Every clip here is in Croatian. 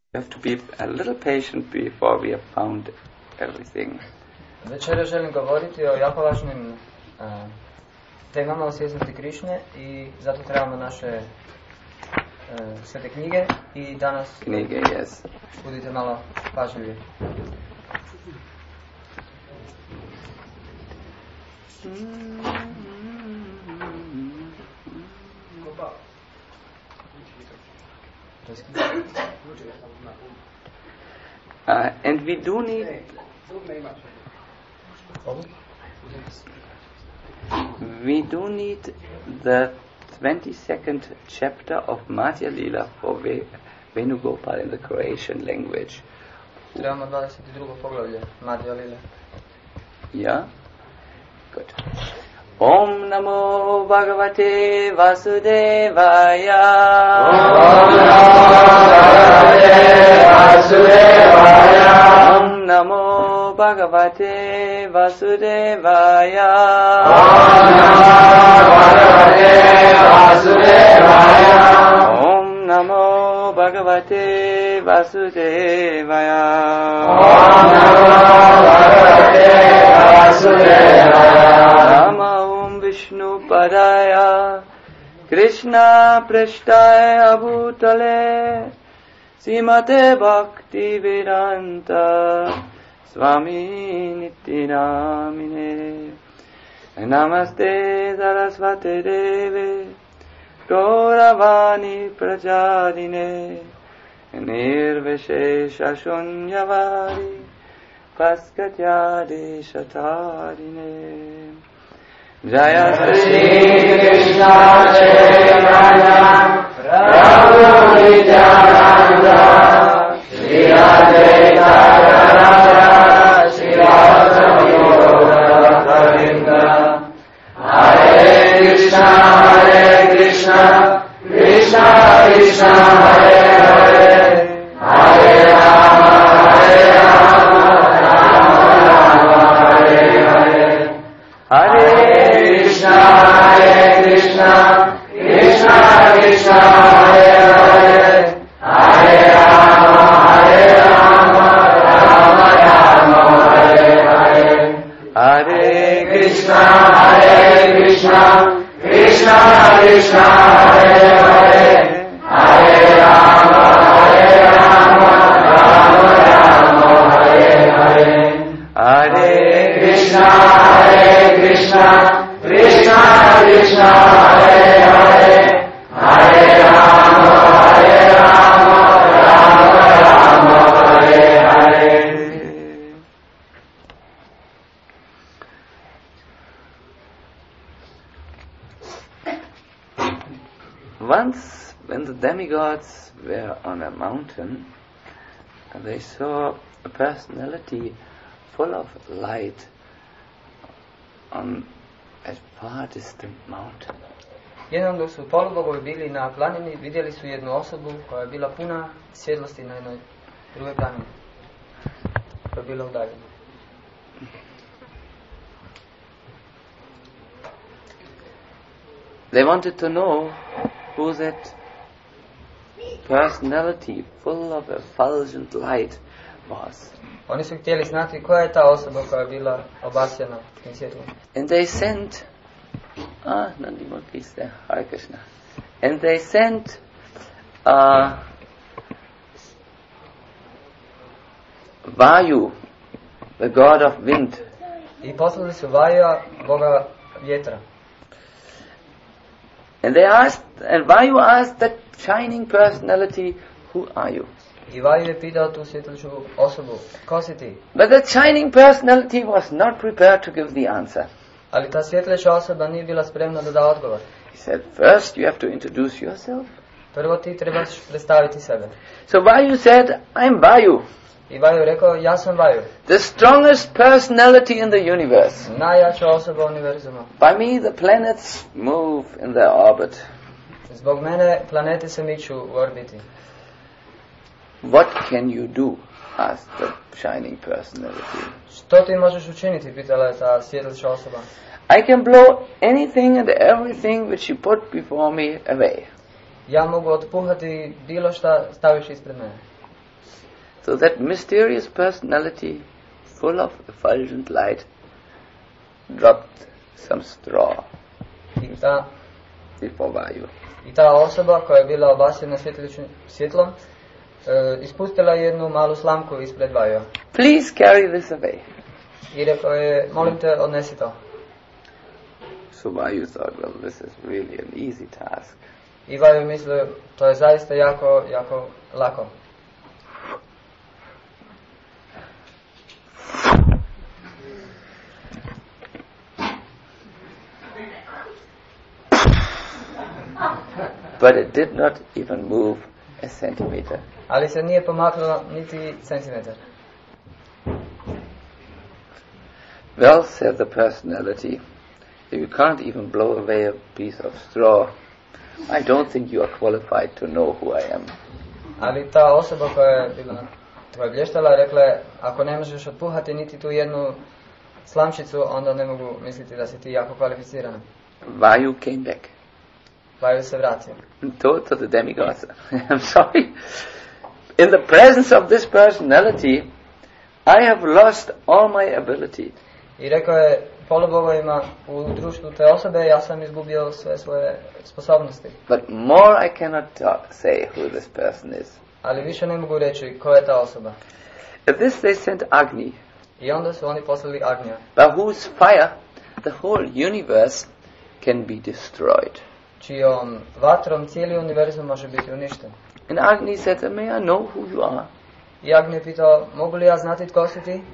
We have to be a little patient before we have found everything. Večera želim govoriti o jako važnim temama o svjesnosti Krišne i zato trebamo naše svete knjige i danas Knjige, yes. budite malo pažljivi. And we do need the 22nd chapter of Madhya Lila for Venugopal in the Croatian language. Trebamo 22. poglavlje Madhya Lila. Yeah? Good. Om Namo Bhagavate Vasudevaya. Om Namo Bhagavate Vasudevaya. Om Namo Bhagavate Vasudevaya. Om Namo Bhagavate Vasudevaya. Namo Vishnu Padaya Krishna Prashtaya Bhutale Srimate Bhakti Vedanta Swami Nityanamine Namaste Sarasvate Deve Gauravani Prajadine Nirvishesha Shunyavari Paskatyade Shatarine Jaya Shri Krishna Chaitanya Prabhu Nityananda Shri Advaita Gadadhara Shri Vasavi Govinda Hare Krishna Krishna Krishna Hare Hare Hare Rama Hare Hare Hare Krishna Krishna Krishna Hare Hare Hare Rama Rama Hare Hare Hare Krishna Krishna Krishna Hare Hare Hare Rama Rama Hare Hare Hare Krishna Krishna Krishna Hare Hare Hare Rama Rama Hare Hare. Once, when the demigods were on a mountain, they saw a personality full of light on a far distant mountain. Jednom dok su polubogovi bili na planini, vidjeli su jednu osobu koja je bila puna svjetlosti na jednoj drugoj planini, koja je bila udaljena. They wanted to know who that personality full of effulgent light was. Oni su htjeli znati koja je ta osoba koja je bila obasjana tim svjetlom. And they sent Nandi Murti is there, Hare Krishna. And they sent Vayu, the god of wind. I poslali su Vajua, boga vjetra. And they asked, and Vayu asked that shining personality, who are you? I Vaju je pitao tu svjetliču osobu, ko si ti? But that shining personality was not prepared to give the answer. Ali ta svjetliča osoba nije bila spremna da da odgovor. He said, first you have to introduce yourself. Prvo ti trebaš predstaviti sebe. So Vayu said, I'm Vayu, I Vaju rekao, ja sam Vaju, the strongest personality in the universe. najjača osoba univerzuma. By me the planets move in their orbit. Zbog mene planete se miču u orbiti. What can you do? Asked the shining personality. Što ti možeš učiniti, pitala je ta svjetliča osoba. I can blow anything and everything which you put before me away. Ja mogu otpuhati bilo šta staviš ispred mene. So that mysterious personality, full of effulgent light, dropped some straw before Vayu. I ta osoba koja je bila obasjena svjetlom, ispustila jednu malu slamku ispred Vaju. Please carry this away. I rekao je, molim te, odnesi to. So Vayu thought, well, this is really an easy task. I Vaju mislio, to je zaista jako, jako lako. But it did not even move a centimeter. Ali se nije pomaknulo niti centimetar. Well, said the personality, if you can't even blow away a piece of straw, I don't think you are qualified to know who I am. Ali ta osoba koja je blještala rekla je, ako ne možeš otpuhati niti tu jednu slamčicu, onda ne mogu misliti da si ti jako kvalificirana. Vayu came back. Vaju se vratio. And told to the demigods, I'm sorry, in the presence of this personality, I have lost all my ability. I rekao je polubogovima u društvu te osobe, ja sam izgubio sve svoje sposobnosti. But more I cannot say who this person is. Ali više ne mogu reći ko je ta osoba. At this they sent Agni, I onda su oni poslali Agnija, by whose fire the whole universe can be destroyed. čijom vatrom cijeli univerzum može biti uništen. And Agni said, may I know who you are? I Agnij je pitao, mogu li ja znati tko si ti?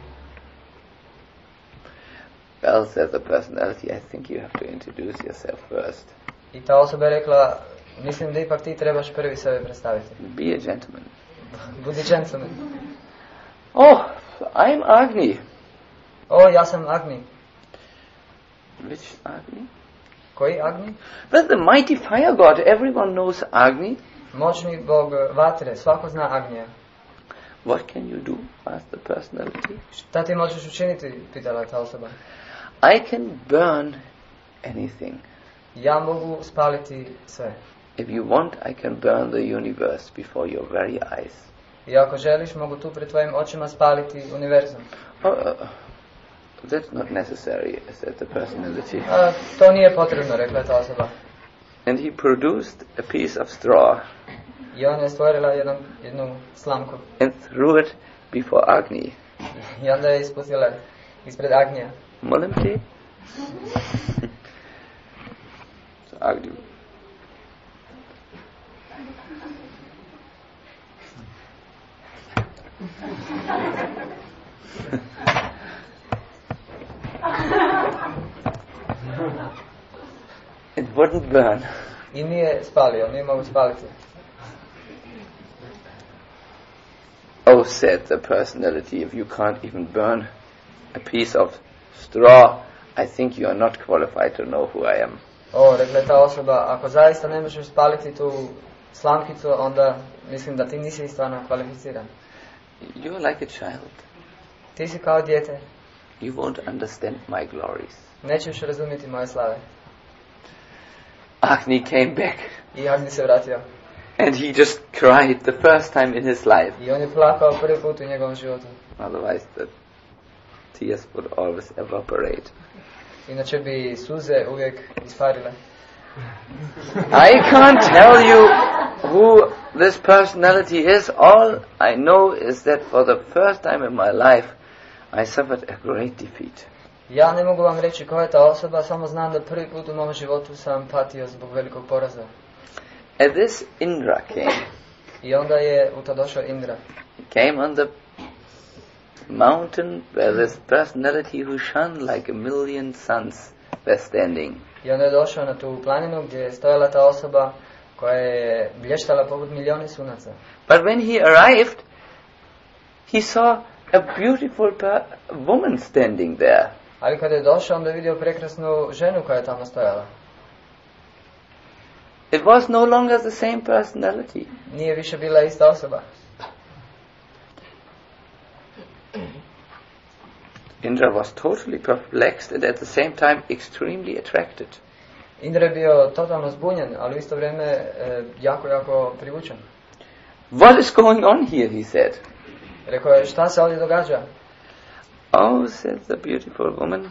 Well, said the personality, I think you have to introduce yourself first. I ta osoba je rekla, mislim da ipak ti trebaš prvi sebe predstaviti. Be a gentleman. Budi gentleman. Oh, I'm Agni. O, ja sam Agnij. Which Agni? Koji Agnij? Well, the mighty fire god. Everyone knows Agni. Moćni bog vatre, svako zna Agnija. What can you do? Asked the personality. Šta ti možeš učiniti, pitala ta osoba. I can burn anything. Ja mogu spaliti sve. If you want, I can burn the universe before your very eyes. I ako želiš, mogu tu pred tvojim očima spaliti univerzum. That's not necessary, said the personality. To nije potrebno, rekla je ta osoba. And he produced a piece of straw I ona je stvorila jednu slamku. and threw it before Agni. I onda je ispustila ispred Agnija. Molim te? So Agni. It wouldn't burn. I nije spalio, nije mogu spaliti. Oh, said the personality, if you can't even burn a piece of straw, I think you are not qualified to know who I am. O, rekla je ta osoba, ako zaista ne možeš spaliti tu slamkicu, onda mislim da ti nisi stvarno kvalificiran. You're like a child. Ti si kao dijete, You won't understand my glories. nećeš razumjeti moje slave. Agni came back I Agnij se vratio. and he just cried the first time in his life. I on je plakao prvi put u njegovom životu. Otherwise the tears would always evaporate. Inače bi suze uvijek isparile. I can't tell you who this personality is. All I know is that for the first time in my life I suffered a great defeat. Ja ne mogu vam reći ko je ta osoba, samo znam da prvi put u mom životu sam patio zbog velikog poraza. And this Indra came. I onda je u to došao Indra. He came on the mountain where this personality who shone like a million suns were standing. I onda je došao na tu planinu gdje je stojala ta osoba koja je blještala poput milijoni sunaca. But when he arrived, he saw a beautiful woman standing there. Ali kada je došao, onda je vidio prekrasnu ženu koja je tamo stojala. It was no longer the same personality. Nije više bila ista osoba. Indra was totally perplexed and at the same time extremely attracted. Indra je bio totalno zbunjen, ali u isto vrijeme jako, jako privučen. What is going on here, he said. Rekao je, šta se ovdje događa? Oh, said the beautiful woman,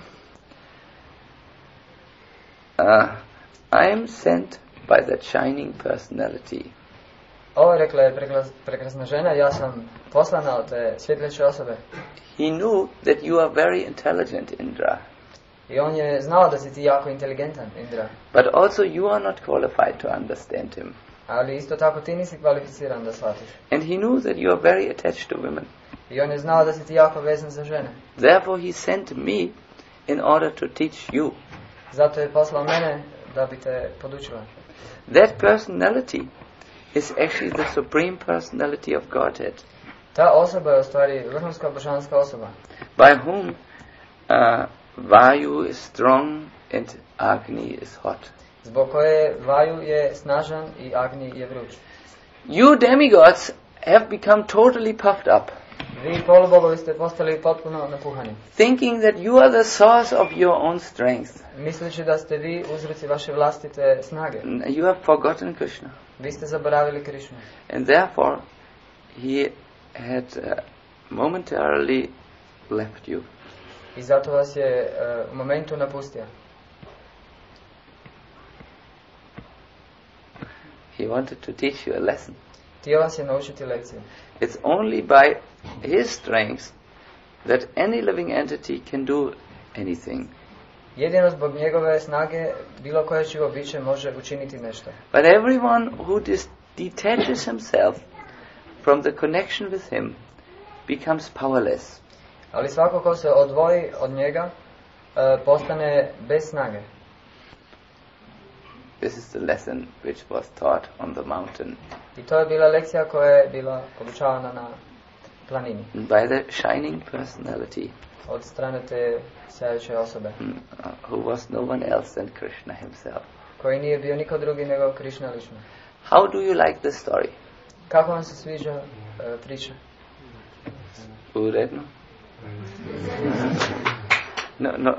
I am sent by that shining personality. Ovo rekla je prekrasna žena, ja sam poslana od te svjetleće osobe. He knew that you are very intelligent, Indra. I on je znao da si ti jako inteligentan, Indra. But also you are not qualified to understand him. Ali isto tako ti nisi kvalificiran da shvatiš. And he knew that you are very attached to women. I on je znao da si ti jako vezan za žene. Therefore he sent me in order to teach you. Zato je poslao mene da bi te podučila. That personality is actually the supreme personality of Godhead. Ta osoba je u stvari vrhunska božanska osoba. By whom Vayu is strong and Agni is hot. Zbog koje Vaju je snažan i Agni je vruć. You demigods have become totally puffed up, Vi polubogovi ste postali potpuno napuhani. thinking that you are the source of your own strength. Misleći da ste vi uzroci vaše vlastite snage. You have forgotten Krishna. Vi ste zaboravili Krišnu. And therefore he had momentarily left you. I zato vas je u momentu napustio. He wanted to teach you a lesson. Htio vas je naučiti lekciju. It's only by his strength that any living entity can do anything. Jedino zbog njegove snage bilo koje živo biće može učiniti nešto. But everyone who detaches himself from the connection with him becomes powerless. Ali svako ko se odvoji od njega postane bez snage. This is the lesson which was taught on the mountain I to je bila lekcija koja je bila podučavana na planini. by the shining personality Od strane te sjajuće osobe. Who was no one else than Krishna himself. Koji nije bio niko drugi nego Krišna lično. How do you like this story? Kako vam se sviđa priča? Uredno? No.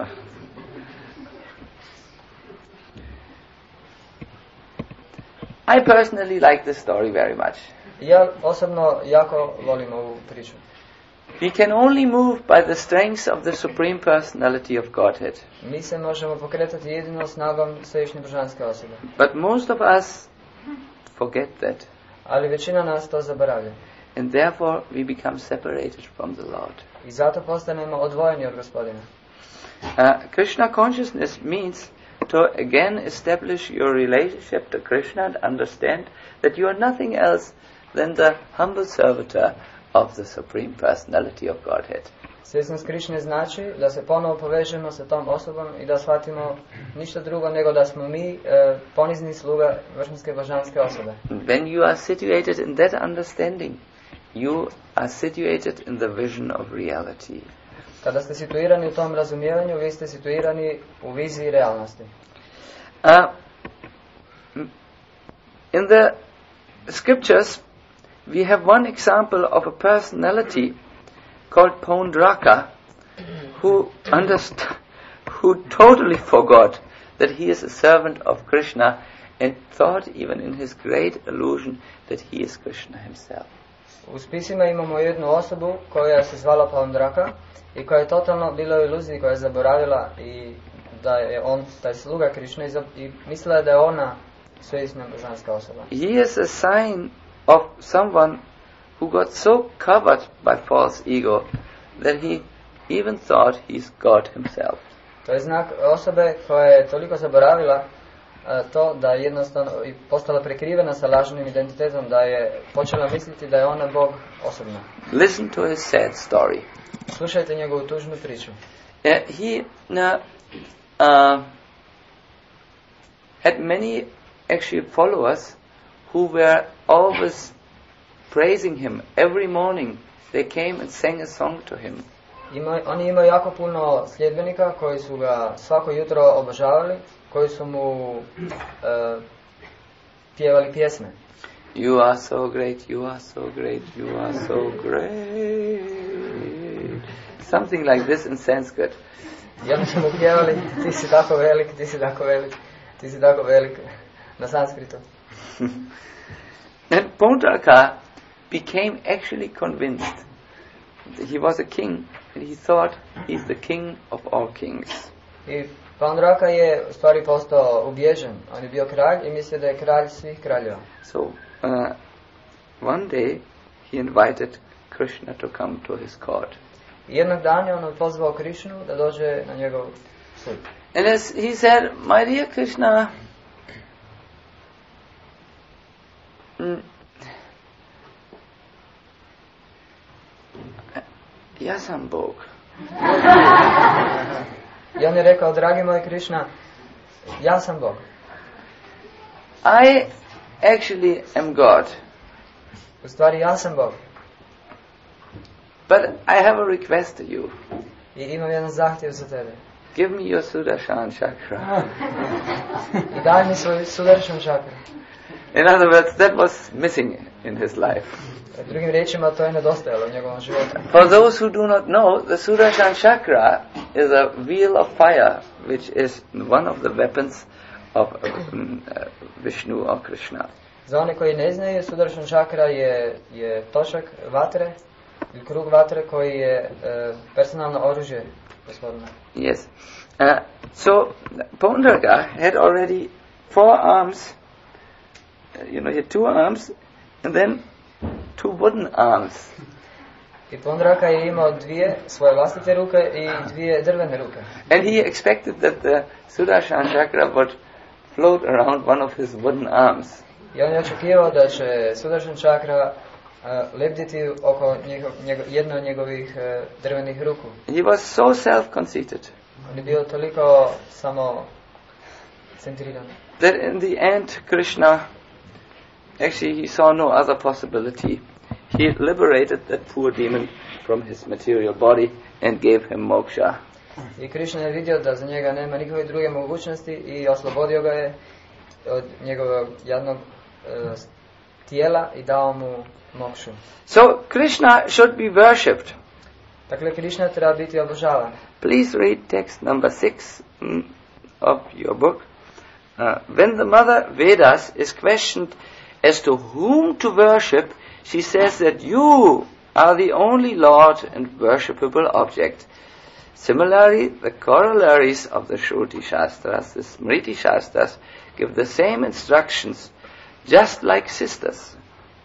I personally like this story very much. Ja osobno jako volim ovu priču. We can only move by the strength of the supreme personality of Godhead. Mi se možemo pokretati jedino snagom svevišnje božanske osobe. But most of us forget that. Ali većina nas to zaboravlja. And therefore we become separated from the Lord. I zato postanemo odvojeni od Gospodina. Krishna consciousness means to again establish your relationship to Krishna and understand that you are nothing else than the humble servitor of the supreme personality of Godhead. Svjesnost Krišne znači da se ponovo povežemo sa tom osobom i da shvatimo ništa drugo nego da smo mi ponizni sluga vrhunske božanske osobe. When you are situated in that understanding, you are situated in the vision of reality. Kada ste situirani u tom razumijevanju, vi ste situirani u viziji realnosti. In the scriptures, we have one example of a personality called Poundraka, who totally forgot that he is a servant of Krishna and thought even in his great illusion that he is Krishna himself. U spisima imamo jednu osobu koja se zvala Poundraka i koja je totalno bila u iluziji, koja je zaboravila i da je on taj sluga Krišne i mislila da je ona svevišnja božanska osoba. He is a sign of someone who got so covered by false ego that he even thought he's God himself. To je znak osobe koja je toliko zaboravila to da jednostavno postala prekrivena sa lažnim identitetom, da je počela misliti da je ona Bog osobno. Listen to his sad story. Slušajte njegovu tužnu priču. He had many actually followers who were always praising him. Every morning they came and sang a song to him. Oni imaju jako puno sljedbenika koji su ga svako jutro obožavali, koji su mu pjevali pjesme. You are so great, you are so great, you are so great. Something like this in Sanskrit. I oni su mu pjevali, ti si tako velik, ti si tako velik, ti si tako velik, na sanskritu. And Poundraka became actually convinced he was a king, and he thought he's the king of all kings. I Paundraka je u stvari postao ubježen. On je bio kralj i mislio da je kralj svih kraljeva. So, one day he invited Krishna to come to his court. I jednog dana je on pozvao Krišnu da dođe na njegov sud. And as he said, my dear Krishna, ja sam Bog. I on je rekao, dragi moj Krišna, ja sam Bog. I actually am God. U stvari ja sam Bog. But I have a request to you. I imam jedan zahtjev za tebe. Give me your Sudarshan chakra. I daj mi svoj Sudarshan chakra. In other words, that was missing in his life. Drugim riječima, to je nedostajalo u njegovom životu. For those who do not know, the Sudarshan chakra is a wheel of fire, which is one of the weapons of Vishnu or Krishna. Za one koji ne znaju, Sudarshan chakra je točak vatre, ili krug vatre koji je personalno oružje gospodina. Yes. So, Paundraka had already 4 arms. He had 2 arms, and then 2 wooden arms. I Paundraka je imao 2 svoje vlastite ruke i 2 drvene ruke. And he expected that the Sudarshan chakra would float around one of his wooden arms. I on je očekivao da će Sudarshan chakra lebditi oko jedno od njegovih drvenih ruku. He was so self-conceited On je bio toliko samo centriran. that in the end Krishna, actually he saw no other possibility. He liberated that poor demon from his material body and gave him moksha. I Krishna je vidio da za njega nema nikakve druge mogućnosti i oslobodio ga je od njegovog jadnog tijela i dao mu mokshu. So Krishna should be worshipped. Dakle, Krishna treba biti obožavan. Please read text number 6 of your book. When the Mother Vedas is questioned as to whom to worship, she says that you are the only Lord and worshipable object. Similarly, the corollaries of the Shruti Shastras, the Smriti Shastras, give the same instructions, just like sisters.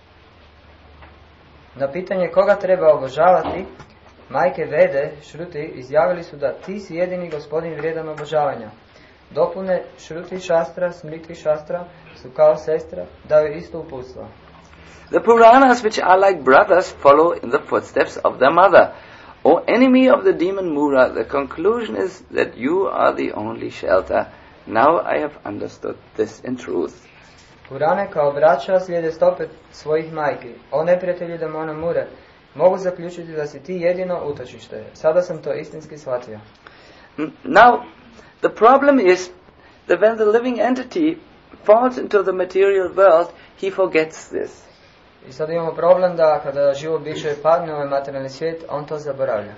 Na pitanje koga treba obožavati, majke Vede, Šruti, izjavili su da ti si jedini gospodin vrijedan obožavanja. Dopune Šruti Šastra, Smriti Šastra su kao sestra, daju isto uputstvo. The Puranas, which are like brothers, follow in the footsteps of their mother. O enemy of the demon Mura, the conclusion is that you are the only shelter. Now I have understood this in truth. Purane kao braća slijede stope svojih majki. O neprijatelji demona Mure, mogu zaključiti da si ti jedino utočište. Sada sam to istinski shvatio. Now, the problem is that when the living entity falls into the material world, he forgets this. I sad imamo problem da kada živo biće padne u ovaj materijalni svijet, on to zaboravlja.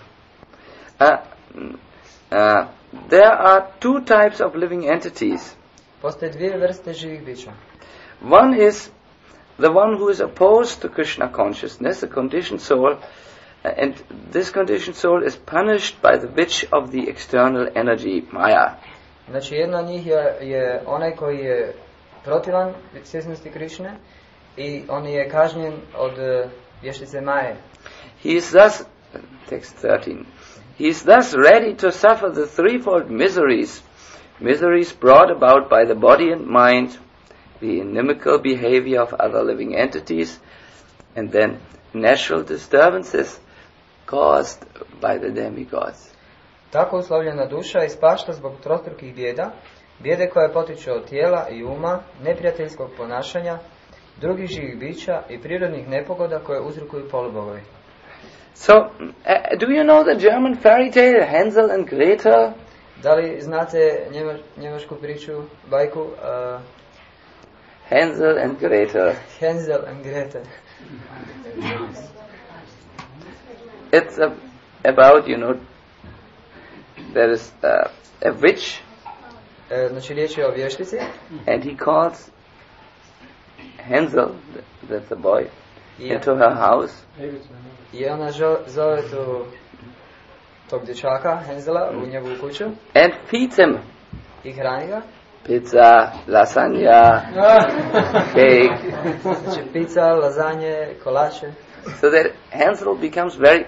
There are 2 types of living entities. Postoje 2 vrste živih bića. One is the one who is opposed to Krishna consciousness, the conditioned soul, and this conditioned soul is punished by the witch of the external energy, Maya. Znači, jedna od njih je onaj koji je protivan svjesnosti Krišne i on je kažnjen od vještice Maje. He is thus, text 13, he is thus ready to suffer the threefold miseries brought about by the body and mind, the inimical behavior of other living entities, and then natural disturbances caused by the demigods. Tako uslovljena duša ispašta zbog trostrukih bijede koje potiču od tijela i uma, neprijateljskog ponašanja, drugih živih bića i prirodnih nepogoda koje uzrokuju polubogovi. So, do you know the German fairy tale Hansel and Gretel? Da li znate njemačku priču, bajku Hansel and Gretel. Hansel and Gretel. It's about, there is a witch, Znači riječ je o vještici. and he calls Hansel, that's the boy, into her house. I ona zove tog dječaka, Henzela, u njegovu kuću and feeds him i hrani ga. pizza, lasagna, cake, Znači pizza, lazanje, kolače. so that Hansel becomes very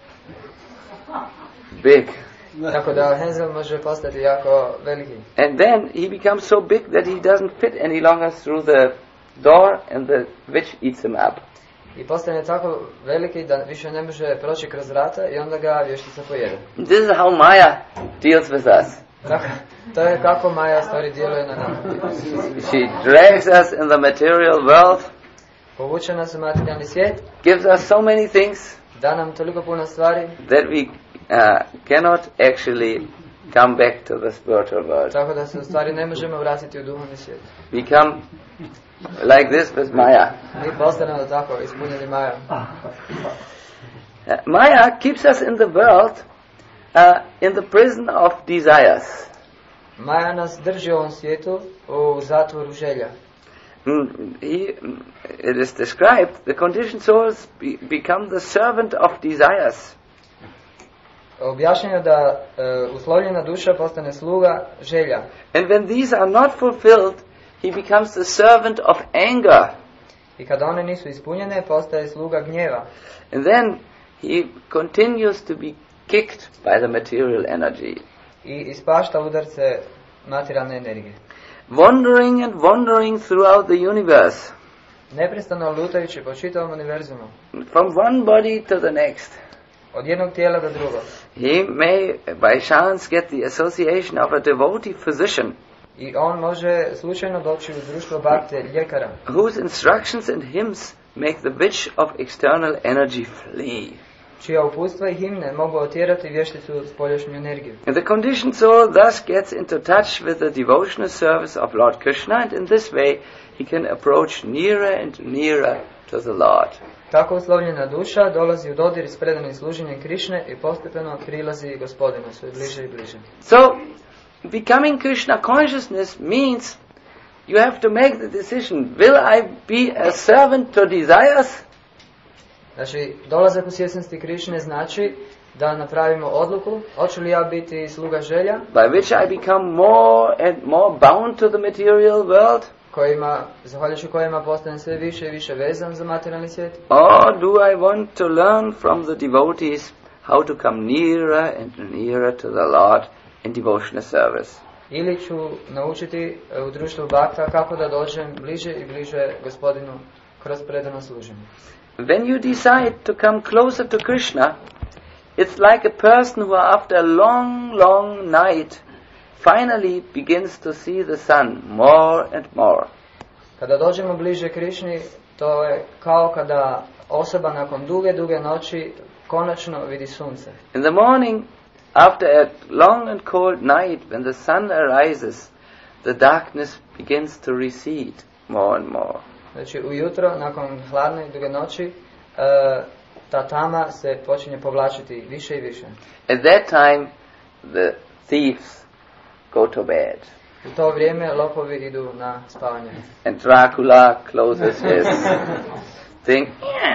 big. Tako da Hansel može postati jako veliki. And then he becomes so big that he doesn't fit any longer through the door, and the witch eats him up. I postane tako veliki da više ne može proći kroz vrata i onda ga vještica pojede. This is how Maya deals with us. To je kako Maja stvari djeluje na nama. She drags us in the material world, Povuče nas u materijalni svijet, gives us so many things da nam toliko puno stvari, that we cannot actually come back to the spiritual world. tako da se u stvari ne možemo vratiti u duhovni svijet. We come like this with Maya. Mi postanemo tako, ispunjeni Majom. Maya keeps us in the world in the prison of desires. Maja nas drži u ovom svijetu u zatvoru želja. It is described, the conditioned souls become the servant of desires. Objašnjeno da uslovljena duša postane sluga želja. And when these are not fulfilled, he becomes the servant of anger. I kada one nisu ispunjene, postaje sluga gnjeva. And then he continues to be kicked by the material energy. I ispašta udarce materijalne energije. Wandering and wandering throughout the universe. Neprestano lutajući po čitavom univerzumu. From one body to the next. Od jednog tijela do drugog. He may by chance get the association of a devotee physician. I on može slučajno doći u društvo bhakte ljekara. Whose instructions and hymns make the witch of external energy flee. Čija uputstva i himne mogu otjerati vješticu spoljašnju energiju. And the conditioned soul thus gets into touch with the devotional service of Lord Krishna, and in this way he can approach nearer and nearer to the Lord. Tako uslovljena duša dolazi u dodir s predanim služenjem Krišne i postepeno prilazi gospodinu sve bliže i bliže. So, becoming Krishna consciousness means you have to make the decision, will I be a servant to desires? Znači, dolazak u svjesnosti Krišne znači da napravimo odluku, hoću li ja biti sluga želja, By which I become more and more bound to the material world? zahvaljujući kojima postanem sve više i više vezan za materijalni svijet? Or do I want to learn from the devotees how to come nearer and nearer to the Lord in devotional service? Ili ću naučiti u društvu bhakta kako da dođem bliže i bliže gospodinu kroz predano služenje. When you decide to come closer to Krishna, it's like a person who after a long, long night finally begins to see the sun more and more. Kada dođemo bliže Krišni, to je kao kada osoba nakon duge noći konačno vidi sunce. In the morning, after a long and cold night, when the sun arises, the darkness begins to recede more and more. Znači ujutro, nakon hladne i duge noći, ta tama se počinje povlačiti više i više. At that time, the thieves go to bed. U to vrijeme lopovi idu na spavanje. And Dracula closes his thing.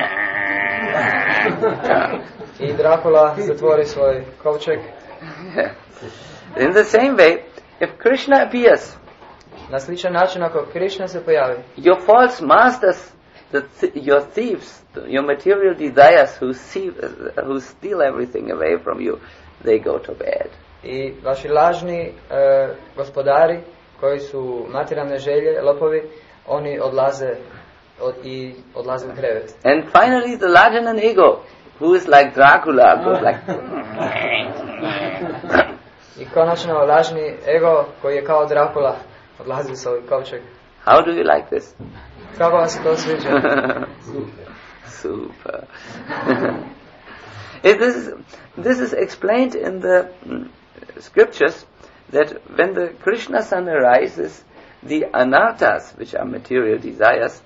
I Dracula zatvori svoj kovčeg. In the same way, if Krishna appears, Na sličan način ako Krishna se pojavi, your false masters, your thieves, your material desires who steal everything away from you, they go to bed. i vaši lažni gospodari koji su materijalne želje, lopovi, oni odlaze u krevet. And finally the Lajanan ego, who is like Dracula, goes like I konačno lažni ego koji je kao Dracula odlazi u svoj kovčeg. How do you like this? Kako vam se to sviđa? Super. This is explained in the scriptures that when the Krishna sun arises, the anarthas, which are material desires,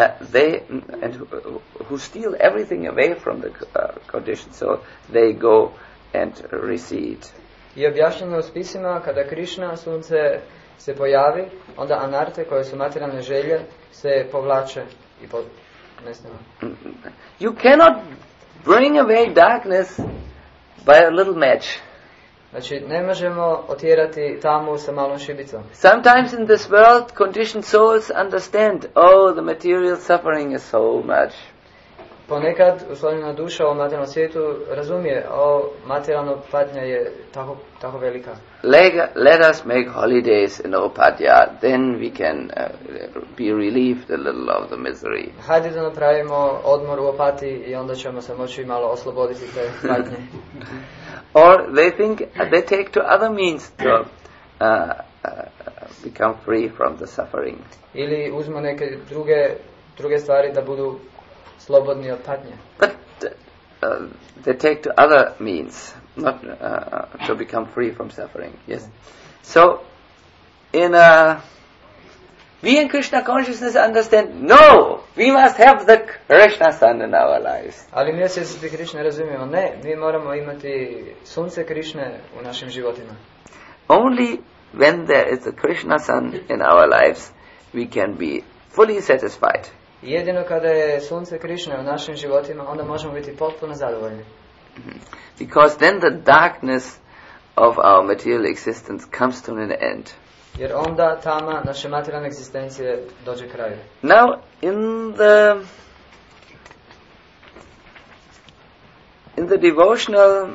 who steal everything away from the conditioned soul, they go and recede. I objašnjeno u spisima kada Krishna sunce se pojavi, onda anarte koje su materijalne želje se povlače i nestanu. You cannot bring away darkness by a little match. Znači, ne možemo otjerati tamu sa malom šibicom. Sometimes in this world, conditioned souls understand, oh, the material suffering is so much. Ponekad uslovljena duša u materijalnom svijetu razumije, materijalna patnja je tako velika. Let us make holidays in Upadhyaya, then we can be relieved a little of the misery. Hajde da napravimo odmor u Opati i onda ćemo se moći malo osloboditi te patnje. Or they take to other means to become free from the suffering. Ili uzmu neke druge stvari da budu slobodni od patnje. But they take to other means, not to become free from suffering. Yes. So, we in Krishna consciousness understand, no, we must have the Krishna sun in our lives. Ali mi osvijesti Krishna razumijemo, ne, mi moramo imati sunce Krishne u našim životima. Only when there is a Krishna sun in our lives, we can be fully satisfied. Jedino kada je sunce Krishne u našim životima, onda možemo biti potpuno zadovoljni. Because then the darkness of our material existence comes to an end. Jer onda tama naše materijalne egzistencije dođe kraju. Now, in the devotional,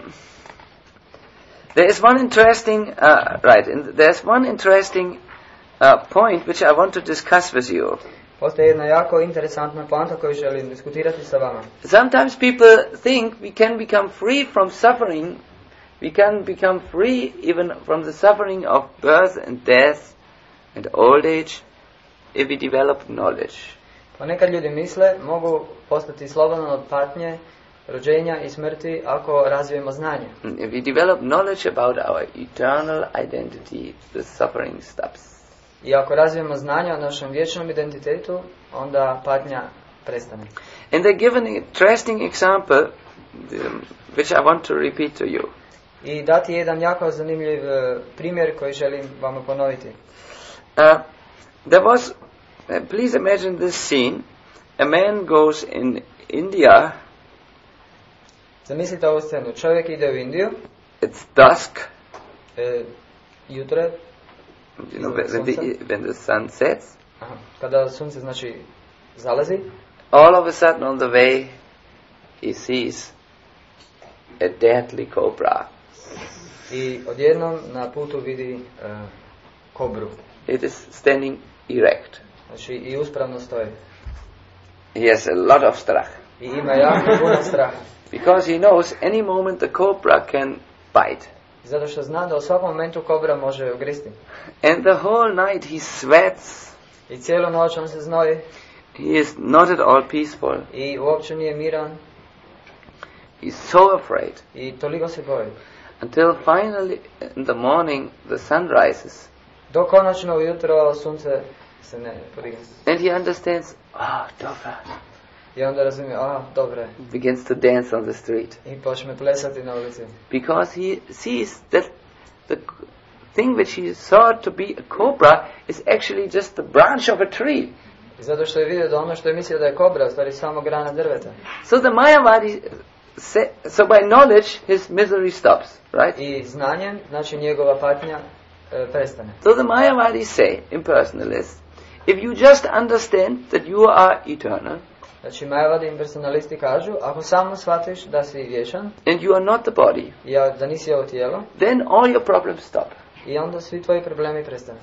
there is one interesting, there's one interesting point which I want to discuss with you. Postoji jedna jako interesantna poanta koju želim diskutirati sa vama. Sometimes people think we can become free from suffering. We can become free even from the suffering of birth and death and old age if we develop knowledge. Ponekad ljudi misle mogu postati slobodni od patnje, rođenja i smrti ako razvijemo znanje. If we develop knowledge about our eternal identity, the suffering stops. I ako razvijemo znanje o našem vječnom identitetu, onda patnja prestane. And they give an interesting example, which I want to repeat to you. I dati jedan jako zanimljiv primjer koji želim vam ponoviti. There was, please imagine this scene. A man goes in India. Zamislite ovu scenu. Čovjek ide u Indiju. It's dusk. Jutro. You know, when the sun sets. Aha. Kada sunce znači zalazi. All of a sudden on the way he sees a deadly cobra. I odjednom na putu vidi kobru. It is standing erect. Znači i uspravno stoji. He has a lot of strach. I ima jako puno straha. Because he knows any moment the cobra can bite. Zato što zna da u svakom momentu kobra može ugristi. And the whole night he sweats. I cijelu noć on se znoji. He is not at all peaceful. I uopće nije miran. He's so afraid. I toliko se boji. Until finally in the morning the sun rises. Do konačno ujutro sunce se ne podigne. And he understands, dobra. I onda razumije, dobre. Begins to dance on the street. I počne plesati na ulici. Because he sees that the thing which he saw to be a cobra is actually just the branch of a tree. I zato što je vidio da ono što je mislio da je kobra, u stvari samo grana drveta. So the Mayavadi so by knowledge his misery stops, right? I znanjem, znači njegova patnja prestane. So the Mayavadi say, impersonalists, if you just understand that you are eternal, znači Mayavadi impersonalisti kažu, ako samo shvatiš da si vječan, and you are not the body, da nisi ovo tijelo, then all your problems stop. I onda svi tvoji problemi prestanu.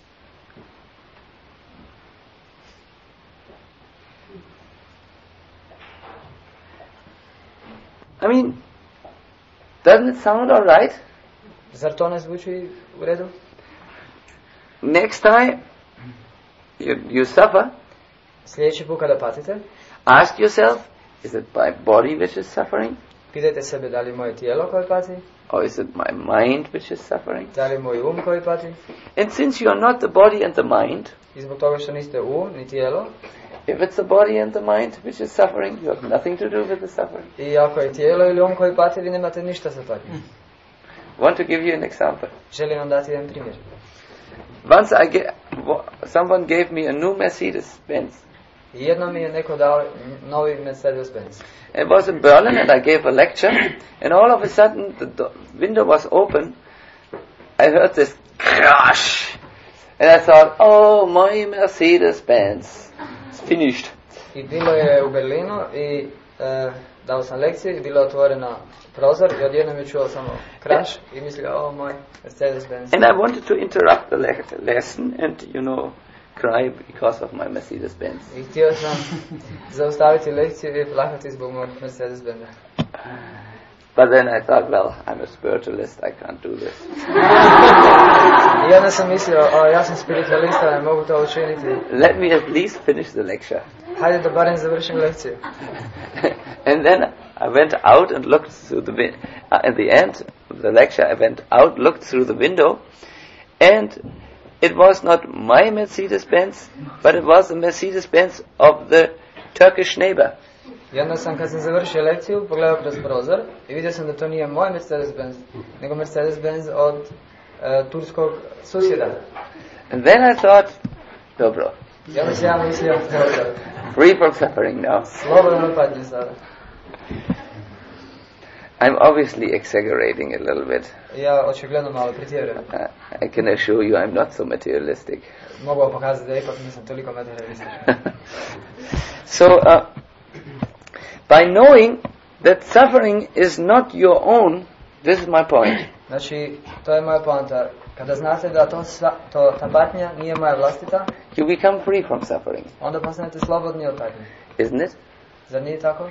I mean, doesn't it sound all right? Zar to ne zvuči u redu? Next time you suffer, sljedeći put kada patite, ask yourself, is it my body which is suffering? Pitajte sebe da li moje tijelo koje pati? Or is it my mind which is suffering? Da li moj koji pati? And since you are not the body and the mind, I zbog toga što niste ni tijelo, if it's the body and the mind which is suffering, you have nothing to do with the suffering. I ako je tijelo ili koji pati, vi nemate ništa sa patnjom. Want to give you an example. Želim vam dati jedan primjer. Once someone gave me a new Mercedes Benz. I jednom mi je neko dao novi Mercedes-Benz. It was in Berlin and I gave a lecture and all of a sudden the window was open. I heard this crash and I thought, oh, my Mercedes-Benz. It's finished. I bilo je u Berlinu i dao sam lekciju i bilo je otvoreno prozor i odjednom je čuo samo crash i mislio, oh, moj Mercedes-Benz. And I wanted to interrupt the lesson and, cry because of my Mercedes-Benz. I htio sam zaustaviti lekciju i plakati zbog mog Mercedes-Benza. But then I thought, well, I'm a spiritualist, I can't do this. I onda sam mislio, ja sam spiritualista, ne mogu to učiniti. Let me at least finish the lecture. Hajde da barem završim lekciju. And then I went out and looked through the window. At the end of the lecture, I went out, looked through the window, and it was not my Mercedes-Benz, but it was the Mercedes-Benz of the Turkish neighbor. I onda sam, kad sam završio lekciju, pogledao kroz prozor i vidio sam da to nije moj Mercedes-Benz, nego Mercedes-Benz od turskog susjeda. And then I thought, dobro. I onda se ja mislio, dobro. Free from suffering now. Slobodno od patnje sada. I'm obviously exaggerating a little bit. Ja očigledno malo pretjerujem. I can assure you I'm not so materialistic. Mogu vam pokazati da ipak nisam toliko materialističan. So, by knowing that suffering is not your own, this is my point. Znači, to je moja poanta. Kada znate da ta patnja nije moja vlastita, You become free from suffering. onda postanete slobodni od patnje. Isn't it? Zar nije tako?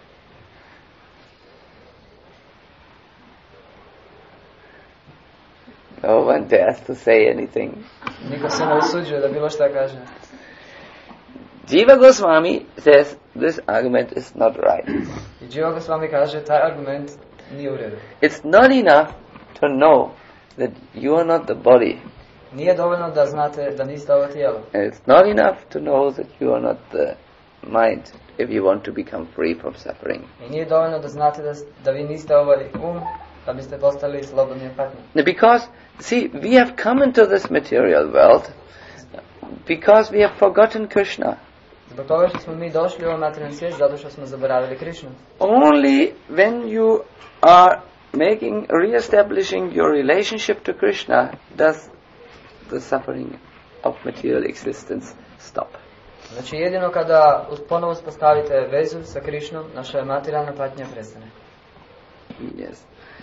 No one dares to say anything. Niko se ne usuđuje da bilo šta kaže. Jiva Goswami says this argument is not right. I Jiva Goswami kaže, taj argument nije u redu. It's not enough to know that you are not the body. Nije dovoljno da znate da niste ovo tijelo. And it's not enough to know that you are not the mind if you want to become free from suffering. I nije dovoljno da znate da vi niste ovaj da biste postali slobodni od patnje. Because, see, we have come into this material world because we have forgotten Krishna. Zbog toga što smo mi došli u ovaj materijalni svijet, zato što smo zaboravili Krishnu. Only when you are re-establishing your relationship to Krishna does the suffering of material existence stop. Znači jedino kada ponovo uspostavite vezu sa Krishnom, naša materijalna patnja prestane. Yes.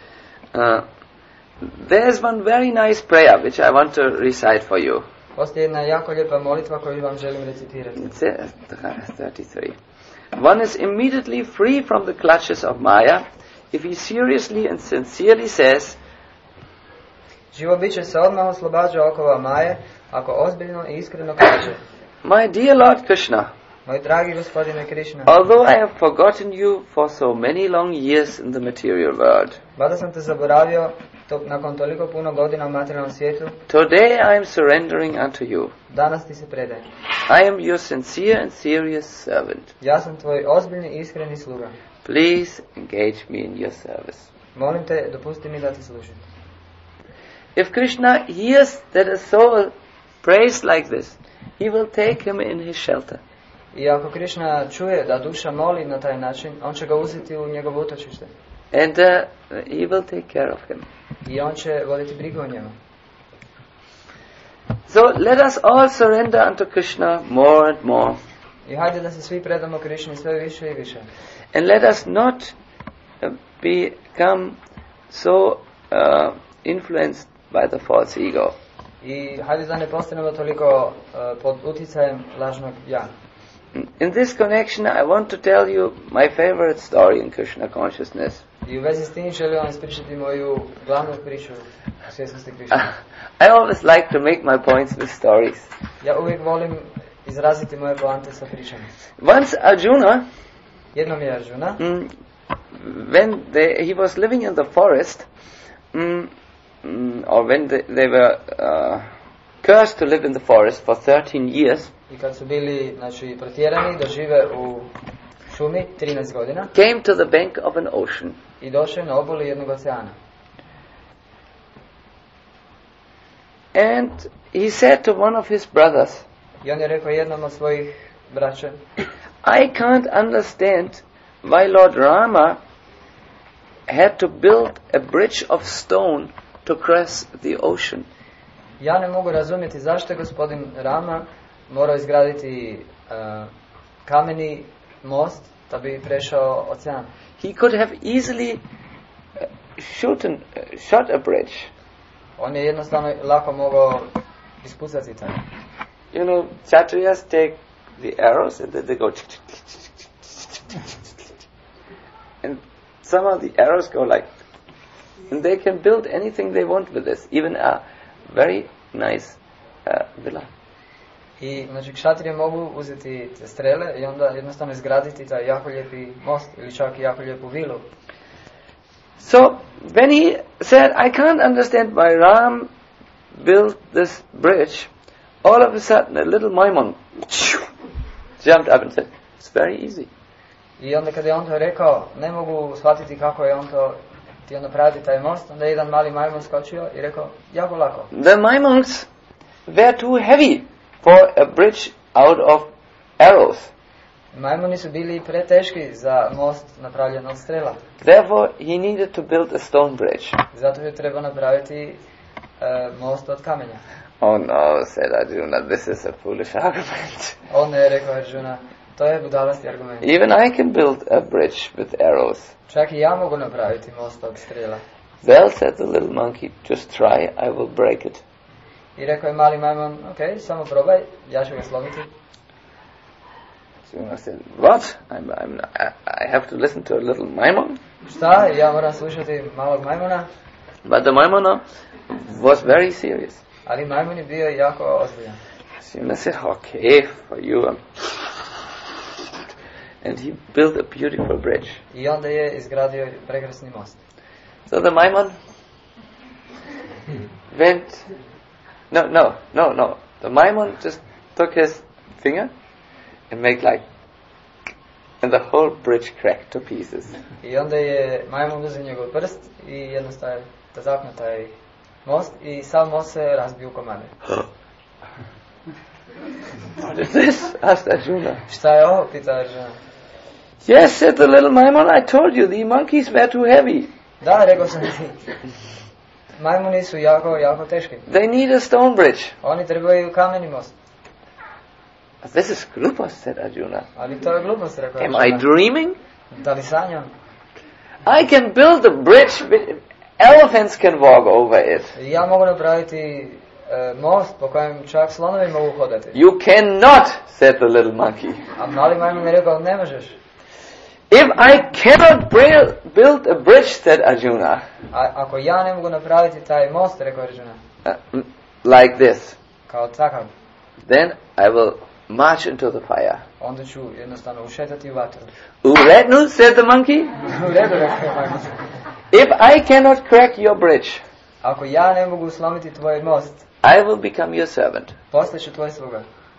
There's one very nice prayer which I want to recite for you. Postoji jedna jako lijepa molitva koju vam želim recitirati. It's 33. One is immediately free from the clutches of Maya if he seriously and sincerely says, Živo biće se odmah oslobađa okova Maje, ako ozbiljno i iskreno kaže, My dear Lord Krishna, moj dragi gospodine Krishna, although I have forgotten you for so many long years in the material world, mada sam te zaboravio nakon toliko puno godina u materijalnom svijetu, today I am surrendering unto you. danas ti se predajem. I am your sincere and serious servant. Ja sam tvoj ozbiljni i iskreni sluga. Please engage me in your service. Molim te, dopusti mi da ti služim. If Krishna hears that a soul prays like this, he will take him in his shelter. I ako Krishna čuje da duša moli na taj način, on će ga uzeti u njegovo utočište. And he will take care of him. I on će voditi brigu o njemu. So let us all surrender unto Krishna more and more. I hajde da se svi predamo Krishni sve više i više. And let us not become so influenced by the false ego. I hajde da ne postanemo toliko pod utjecajem lažnog ja. In this connection, I want to tell you my favorite story in Krishna consciousness. I u vezi s tim želim vam ispričati moju glavnu priču svjesnosti Krishna. I always like to make my points with stories. Ja uvijek volim izraziti moje poante sa pričama. Once Arjuna, Jednom je Arjuna, when he was living in the forest, or when they were cursed to live in the forest for 13 years, i kad su bili protjerani da žive u šumi 13 godina, came to the bank of an ocean. I došao na obali jednog oceana. And he said to one of his brothers, I on je rekao jednom od svojih braće, I can't understand why Lord Rama had to build a bridge of stone to cross the ocean. ja ne mogu razumjeti zašto je gospodin Rama morao izgraditi kameni most da bi prešao ocean. He could have easily shot a bridge. On je jednostavno lako mogao ispucati taj. You know, Kshatriyas take the arrows and then they go and some of the arrows go like, and they can build anything they want with this, even a very nice villa. I znači kšatrije mogu uzeti te strele i onda jednostavno izgraditi taj jako lijepi most ili čak i jako lijepu vilu. So when he said, I can't understand why Ram built this bridge, all of a sudden a little Maimon jumped up and said, it's very easy. I onda kad je on to rekao, ne mogu shvatiti kako je on to htio napraviti taj most, onda je jedan mali majmun skočio i rekao, jako lako. The Maimons were too heavy for a bridge out of arrows. Majmuni su bili preteški za most napravljen od strela. Therefore, he needed to build a stone bridge. Zato je treba napraviti most od kamenja. Oh no, said Arjuna, this is a foolish argument. On je rekao Arjuna, to je budalasti argument. Even I can build a bridge with arrows. Čak i ja mogu napraviti most od strela. Well, said the little monkey, just try, I will break it. I rekao je mali majmun, ok, samo probaj, ja ću ga slomiti. Arjuna said, what? I have to listen to a little Maimon? Šta? Ja moram slušati malog majmuna? But the Maimona was very serious. Ali majmun je bio jako ozbiljan. Arjuna said, okay, for you. And he built a beautiful bridge. I onda je izgradio prekrasni most. So the Maimon went... No. The Maimon just took his finger and made like... And the whole bridge cracked to pieces. I onda je majmun uzeo njegov prst i jednostavno taknuo taj most i sam most se razbio u komade. What is this? Asked Arjuna. Šta je ovo? Pita Arjuna. Yes, said the little Maimon, I told you, the monkeys were too heavy. Da, rekao sam ti. Majmuni su jako teški. They need a stone bridge. Oni trebaju kameni most. This is glupost, said Arjuna. Ali to je glupost, rekao Am Arjuna. I dreaming? Da li sanjam? I can build a bridge, elephants can walk over it. Ja mogu napraviti most po kojem čak slonovi mogu hodati. You cannot, said the little monkey. A mali majmun je rekao, ne možeš. If I cannot build a bridge, said Arjuna, Ako ja ne mogu napraviti taj most, rekao Arjuna, like this, kao takav, then I will march into the fire. onda ću jednostavno ušetati u vatru. Urednu, said the monkey, U redu, rekao je majmun. if I cannot crack your bridge, Ako ja ne mogu slomiti tvoj most, I will become your servant. postaću tvoj sluga.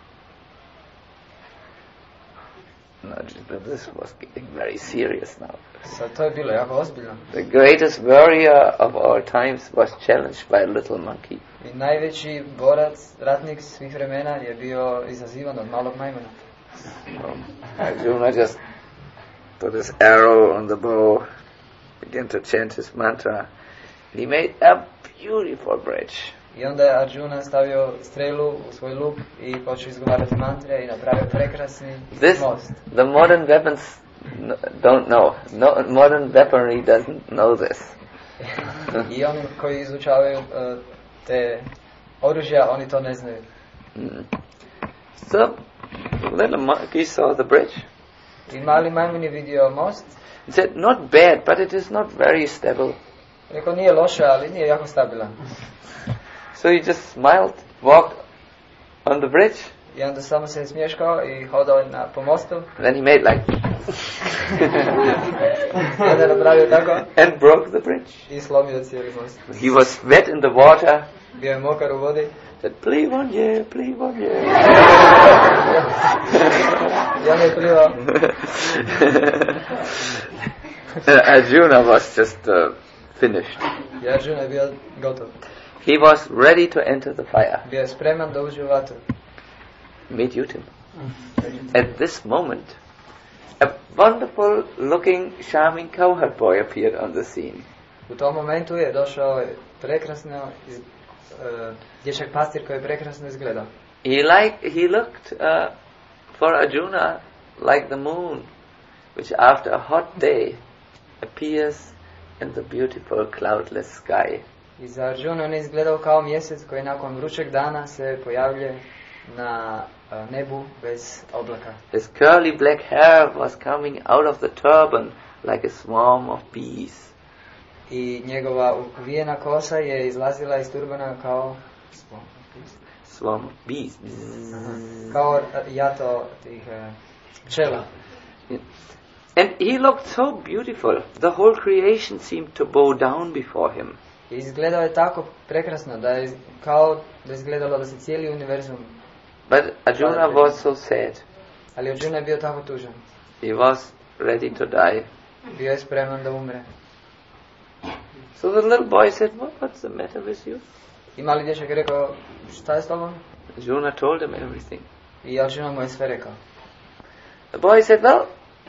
No, this was getting very serious now. Sad to je bilo jako ozbiljno. The greatest warrior of all times was challenged by a little monkey. I najveći borac, ratnik svih vremena je bio izazivan od malog majmuna. Arjuna just put his arrow on the bow, began to chant his mantra. He made a beautiful bridge. I onda je Arjuna stavio strelu u svoj luk i počeo izgovarati mantre i napravio prekrasni most. The modern weapons don't know. No, modern weaponry doesn't know this. I oni koji izučavaju te oružja, oni to ne znaju. So, little monkey saw the bridge. I mali majmun je vidio most. He said, not bad, but it is not very stable. Rekao, nije loše, ali nije jako stabilan. So he just smiled, walked on the bridge. I onda samo se smješkao i hodao po mostu. Then he made like... I onda je napravio tako. And broke the bridge. I slomio cijeli most. He was wet in the water. Bio je mokar u vodi. Said, plivanje. I on je plivao. Arjuna was just finished. I Arjuna je bio gotov. He was ready to enter the fire. Bio je spreman da uđe u vatru. Meet Utim. At this moment, a wonderful looking, charming cowherd boy appeared on the scene. U tom momentu je došao prekrasno dječak pastir koji je prekrasno izgledao. He looked for Arjuna like the moon, which after a hot day appears in the beautiful cloudless sky. I za Arjuna on je izgledao kao mjesec koji nakon vrućeg dana se pojavljuje na nebu bez oblaka. His curly black hair was coming out of the turban like a swarm of bees. I njegova uvijena kosa je izlazila iz turbana kao Swarm of bees. kao jato tih pčela. And he looked so beautiful. The whole creation seemed to bow down before him. I izgledao je tako prekrasno da je kao da izgledalo da se cijeli univerzum. But Arjuna was so sad. Ali Arjuna je bio tako tužan. He was ready to die. Bio je spreman da umre. So the little boy said, what's the matter with you? I mali dječak je rekao, šta je s tobom? Arjuna told him everything. I Arjuna mu je sve rekao. The boy said, well,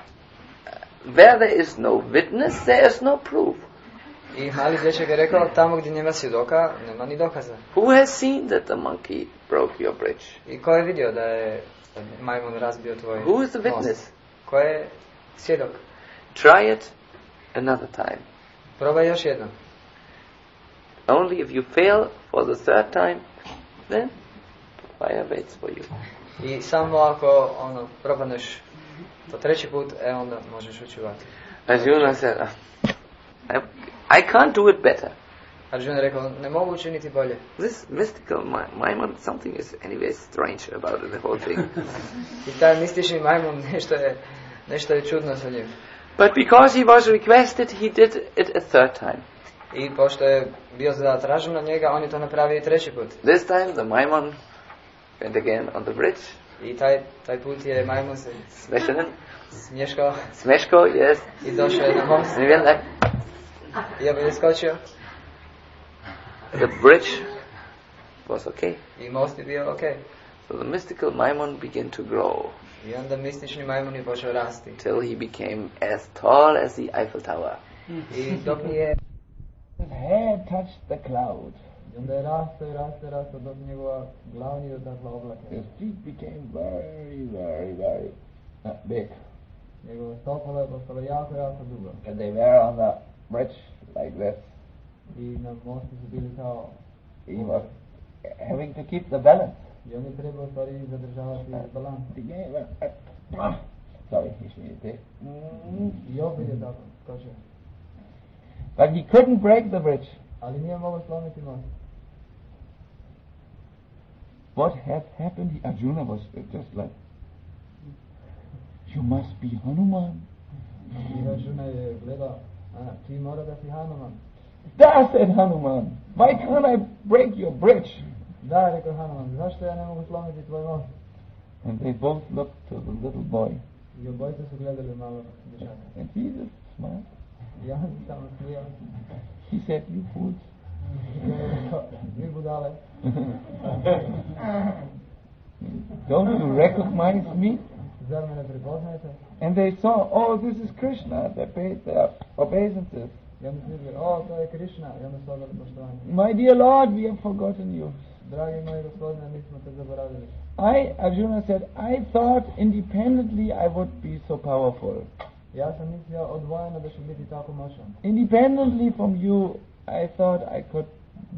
where there is no witness, there is no proof. I mali dječak je rekao, tamo gdje nema svjedoka, nema ni dokaza. Who has seen that the monkey broke your bridge? I ko je vidio da je majmun razbio tvoj Who is the most? witness? Ko je svjedok? Try it another time. Probaj još jednom. Only if you fail for the third time, then fire waits for you. I samo ako propadneš po treći put, onda možeš ući u vatru. Arjuna said, I can't do it better. Arjuna je rekao, ne mogu učiniti bolje. This mystical Maimon, something is anyway strange about it, the whole thing. I taj mistični majmun, nešto je čudno sa njim. But because he was requested, he did it a third time. I pošto je bio zatražen od njega, on je to napravio i treći put. This time the Maimon went again on the bridge. I taj put je majmun se smješkao, yes. I došao je na most. And he went like, I je skočio. the bridge was okay. I most je bio okay. So the mystical Maimon began to grow. I onda mistični majmun je počeo rasti. Till he became as tall as the Eiffel Tower. I dok nije His hair touched the cloud. I onda je rastao dok njegova glava nije dotakla oblake. His feet became very, very, very big. Njegovo stopalo je postalo jako dugo. And they were on the bridge like this. I na mostu su bili kao He was having to keep the balance. I on je trebao stvari zadržavati balans. Sorry, he should it. I opet je tako, skočio. But he couldn't break the bridge. Ali nije mogao slomiti most. What had happened? Arjuna was just like, you must be Hanuman. I Arjuna je gledao, ti mora da si Hanuman. Da, said Hanuman, why can't I break your bridge? Da, rekao Hanuman, zašto ja ne mogu slomiti tvoj most? And they both looked to the little boy. I obojica su gledali malo dječaka. And he just smiled. I on se samo smijao. He said, you fools. Vi budale. Don't you recognize me? Zar me ne prepoznajete? And they saw, oh, this is Krishna. They paid their obeisances. I onda su vidjeli, to je Krishna. I onda su odali poštovanje. My dear Lord, we have forgotten you. Dragi moji gospodine, mi smo te zaboravili. Arjuna said, I thought independently I would be so powerful. Ja sam mislio odvojeno da ću biti tako moćan. Independently from you, I thought I could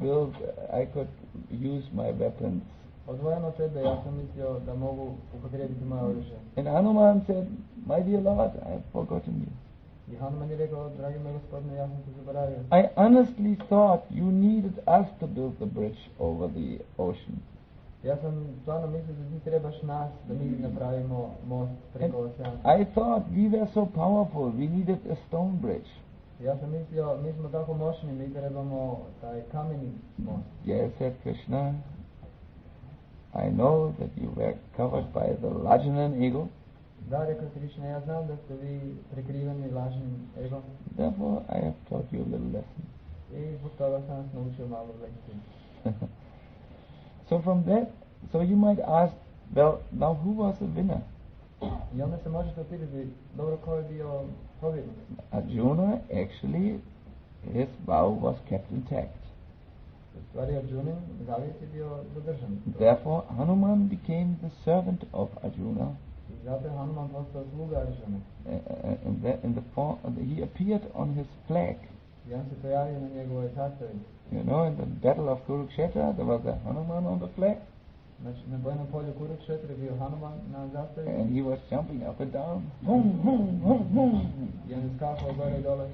use my weapons. Odvojeno od tebe, ja sam mislio da mogu upotrijebiti moje oružje. And Hanuman said, my dear Lord, I have forgotten you. I Hanuman je rekao, dragi moj gospodine, ja sam te zaboravio. I honestly thought you needed us to build the bridge over the ocean. Ja sam stvarno mislio da ti trebaš nas, da mi napravimo most preko oceana. I thought we were so powerful, we needed a stone bridge. Ja sam mislio, mi smo tako moćni, mi trebamo taj kameni most. Yes, said Krishna, I know that you were covered by the Lajanan ego. Da, rekao Krishna, ja znam da ste vi prekriveni lažnim egom. Therefore, I have taught you a little lesson. I zbog toga sam nas naučio malo lekciju. So from that, so you might ask, Well, now who was the winner? I onda se možete pitati, dobro, ko je bio pobjednik? Arjuna, actually, his vow was kept intact. U stvari Arjunin zavjet je bio zadržan. Therefore, Hanuman became the servant of Arjuna. I zato je Hanuman postao sluga Arjuna. In the form, he appeared on his flag. I on se pojavio na njegovoj zastavi. You know, in the battle of Kurukshetra, there was a Hanuman on the flag. Znači, na bojnom polju Kurukshetra je bio Hanuman na zastavi. And he was jumping up and down. I on je skakao gore i dole.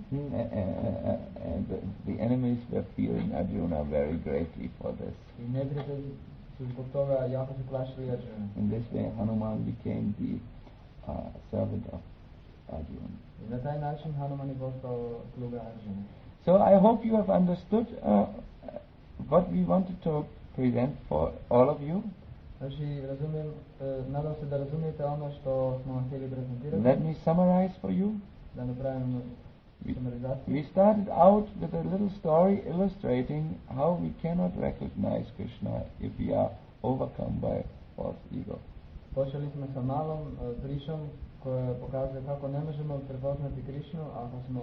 And the enemies were fearing Arjuna very greatly for this. I neprijatelji su zbog toga jako se plašili Arjuna. In this way, Hanuman became the servant of Arjuna. I na taj način Hanuman je postao sluga Arjuna. So I hope you have understood what we wanted to present for all of you. Znači, nadam se da razumijete ono što smo vam htjeli prezentirati. Let me summarize for you. Da napravimo summarizaciju. We started out with a little story illustrating how we cannot recognize Krishna if we are overcome by false ego. Počeli smo sa malom pričom koja pokazuje kako ne možemo prepoznati Krishnu ako smo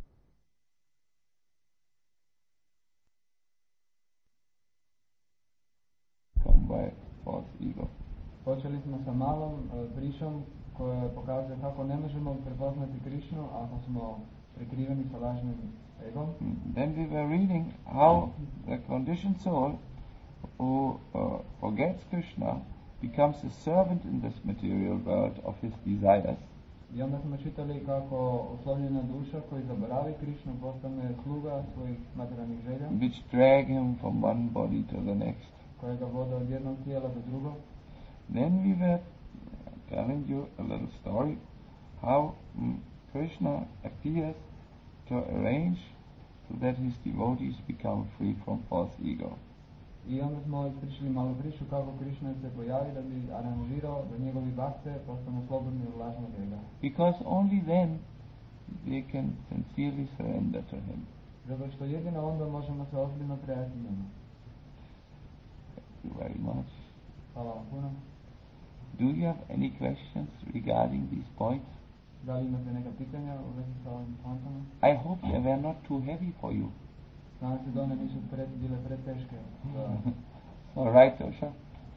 by false ego. Počeli smo sa malom pričom koja pokazuje kako ne možemo prepoznati Krishnu ako smo prekriveni sa lažnim egom. Then we were reading how the conditioned soul who forgets Krishna becomes a servant in this material world of his desires. I onda smo čitali kako uslovljena duša koji zaboravi Krishnu postane sluga svojih materijalnih želja. Which drag him from one body to the next. Koje ga vode od jednog tijela do drugog. Then we were telling you a little story how Krishna appears to arrange so that his devotees become free from false ego. I onda smo ispričali malu priču kako Krishna se pojavi da bi aranžirao da njegovi bakte postanu slobodni od lažnog ega. Because only then they can sincerely surrender to him. Zato što jedino onda možemo se ozbiljno predati njemu. Thank you very much. Hvala vam puno. Do you have any questions regarding these points? Da li imate neka pitanja u vezi sa ovim pointama? I hope they were not too heavy for you. Nadam se da one nisu bile preteške. All right, Tosha.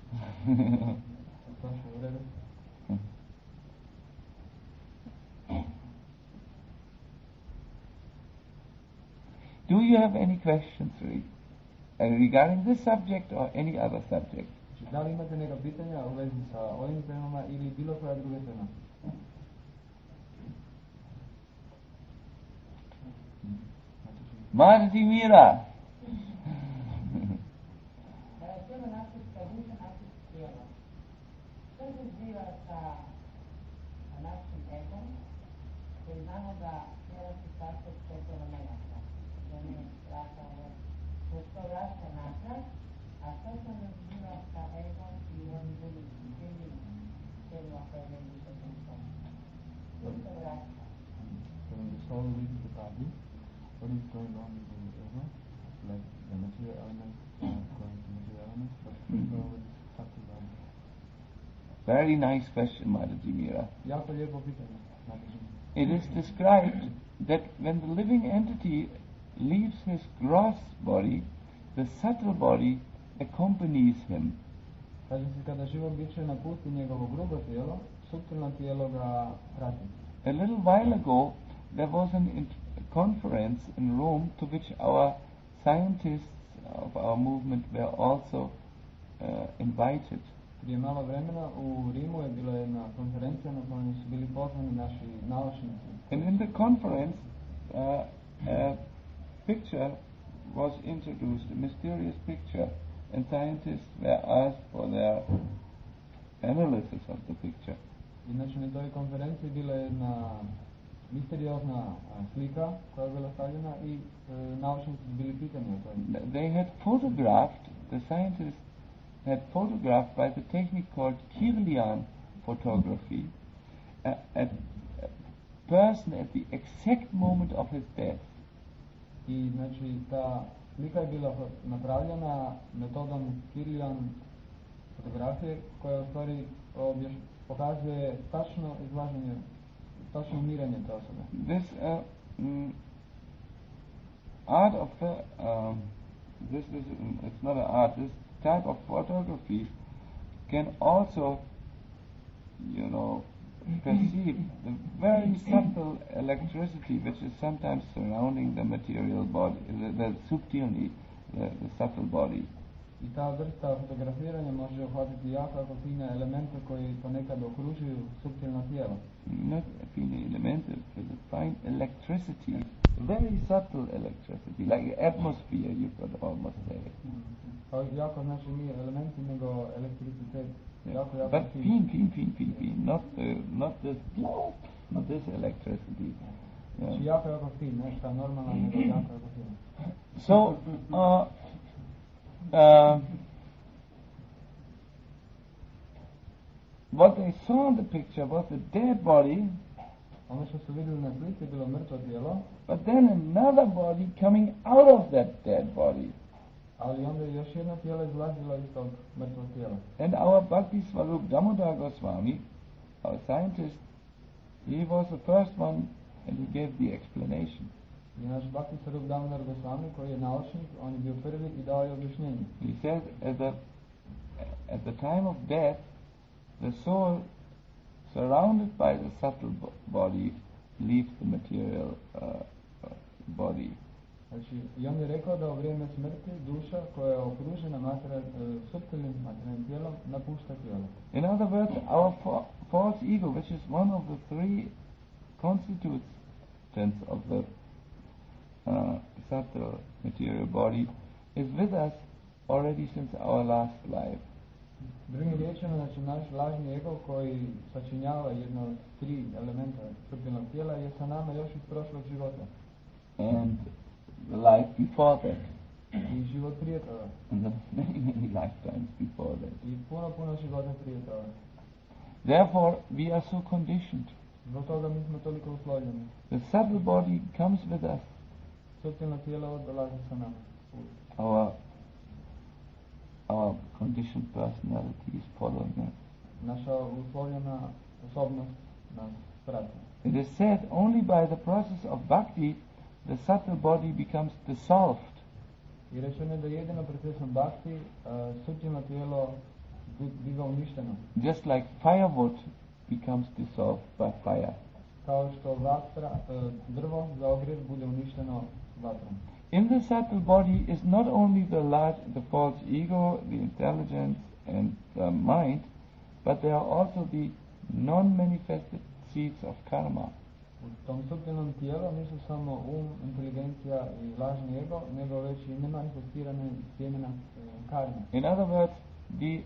Tosha, u redu. Do you have any questions regarding this subject or any other subject? Da li imate neka pitanja u vezi sa ovim temama ili bilo koja druga tema? Mataji Mira. Tema nasljedska duša, nasljedsko tijelo. Što se zbiva sa našim egom, koji znamo da tijelo se sastoji od 5 elementa. Da ne vrata ovo, da se to vraća natrag, a što se zbiva sa egom i ovim drugim tijelima koje ne duša duša. Što se vraća? The soul leaves the body. What is going on with the ego? Like the material elements going to material elements, but with subtle body. Very nice question, Mataji Mira. Jako lijepo pitanje. It is described that when the living entity leaves his gross body, the subtle body accompanies him. Kaže se kada živo biće napusti njegovo grubo tijelo, suptilno tijelo ga prati. A little while ago, there was a conference in Rome to which our scientists of our movement were also invited. Prije malo vremena u Rimu je bila jedna konferencija na kojoj su bili pozvani naši naučnici. And in the conference, a picture was introduced, a mysterious picture, and scientists were asked for their analysis of the picture. I znači na toj konferenciji bila je jedna misteriozna slika koja je bila stavljena i naučnici bili pitani o toj. They had photographed, the scientists had photographed by the technique called Kirlian photography, a person at the exact moment of his death. I znači ta slika je bila napravljena metodom Kirlian fotografije koja u stvari pokazuje tačno izlaženje, tačno umiranje te osobe. This art of it's not an art. This type of photography can also, perceive the very subtle electricity which is sometimes surrounding the material body, the subtle body. I ta vrsta fotografiranja može uhvatiti jako fine elemente koji ponekad okružuju suptilno tijelo. Not fine elemente, but the fine electricity, very subtle electricity, like atmosphere, you could almost say. Jako znači nije elementi, nego elektricitet. But fin, not this electricity. Znači jako fin, nešto normalno, nego jako fin. So, what they saw in the picture was a dead body, ono što su vidjeli na slici bilo mrtvo tijelo, but then another body coming out of that dead body. Ali onda je još jedno tijelo izlazilo iz tog mrtvog tijela. And our Bhakti Swarup Damodar Goswami, our scientist, he was the first one and he gave the explanation. I naš Bhakti Swarup Damodar Goswami, koji je naučnik, on je bio prvi i dao je objašnjenje. He said at the time of death, the soul, surrounded by the subtle body, leaves the material body. Znači, i on je rekao da u vrijeme smrti duša koja je okružena suptilnim materijalnim tijelom napušta tijelo. In other words, our false ego, which is one of the three constituents of the subtle material body, is with us already since our last life. Drugim riječima, znači naš lažni ego koji sačinjava jedno od tri elementa suptilnog tijela je sa nama još iz prošlog života. And the life before that. I život prije toga. And the many lifetimes before that. I puno života prije toga. Therefore, we are so conditioned. Zbog toga mi smo toliko uslovljeni. The subtle body comes with us. Suptilno tijelo dolazi sa nama. Our conditioned personality is following us. Naša uslovljena osobnost nas prati. It is said only by the process of bhakti the subtle body becomes dissolved. I rečeno je da jedino procesom bhakti suptilno tijelo biva uništeno. Just like firewood becomes dissolved by fire. Kao što drvo za ogrjev bude uništeno vatrom. In the subtle body is not only the false ego, the intelligence and the mind, but there are also the non-manifested seeds of karma. U tom suptilnom tijelu nisu samo inteligencija i lažni ego, nego već i nemanifestirane sjemena karme. In other words, the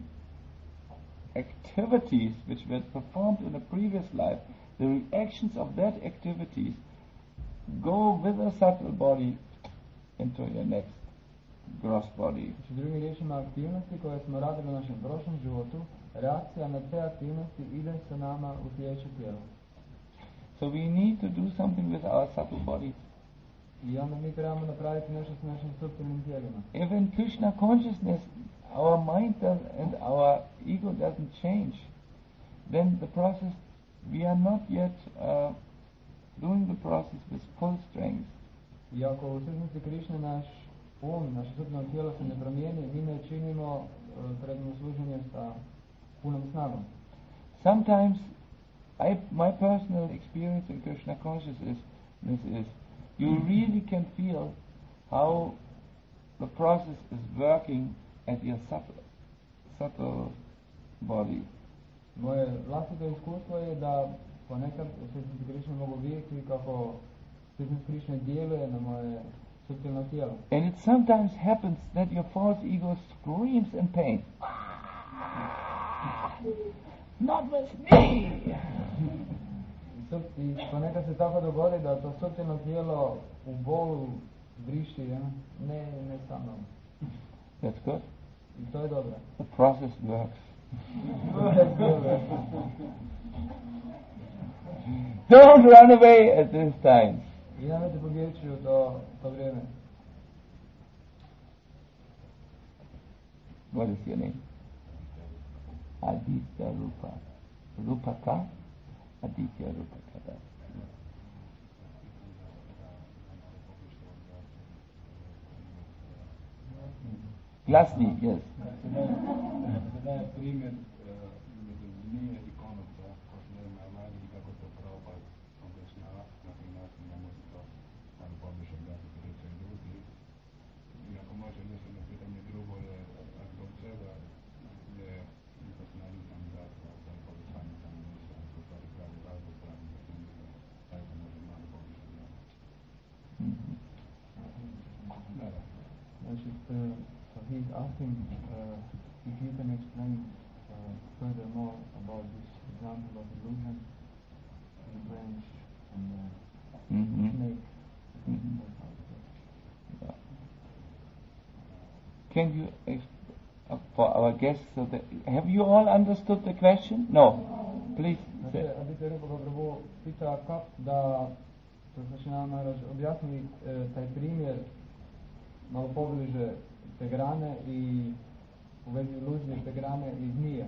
activities which were performed in a previous life, the reactions of that activities go with a subtle body into your next gross body. Znači, drugim riječima, aktivnosti koje smo radili u našem prošlom životu, reakcija na te aktivnosti ide sa nama u sljedeće tijelo. So we need to do something with our subtle bodies. I onda mi trebamo napraviti nešto s našim suptilnim tijelima. If in Krishna consciousness our mind and our ego doesn't change, then the process, we are not yet doing the process with full strength. I ako u svjesnosti Krišne naše suptilno tijelo se ne promijeni, mi ne činimo predno služenje sa punom snagom. Sometimes my personal experience in Krishna consciousness is you really can feel how the process is working at your subtle body. Moje vlastito iskustvo je da ponekad u svjesnosti Krišne mogu vidjeti kako svjesnost Krišne djeluje na moje suptilno tijelo. And it sometimes happens that your false ego screams in pain. Not with me! I ponekad se tako dogodi da to suptilno tijelo u bolu vrišti, ne sa mnom. That's good. I to je dobro. The process works. Don't run away at this time. I nemojte pobjeći u to vrijeme. What is your name? Aditya Rupa. Rupaka, Aditya Rupaka. Glasny, yes. Da je primjer između zmije i konopca, ko se nema mladi i kako to Prabhupada objašnjava, na koji način da može to malo pobliže objasniti reći ljudi. I ako može nešto na pitanje drugo je zbog čega je personalizam zapravo za povećanje samomišljenja, to stvari pravi razlog pravi da taj se može malo pobliže objasniti. So he's asking if you can explain furthermore about this example of illusion, the branch and the snake. Can you, for our guests, so that, have you all understood the question? No. Please. Aditya Rupa Prabhu pita kako da Srila Maharaj objasni taj primjer malo pobliže te grane i u vezi iluzije te grane i zmije.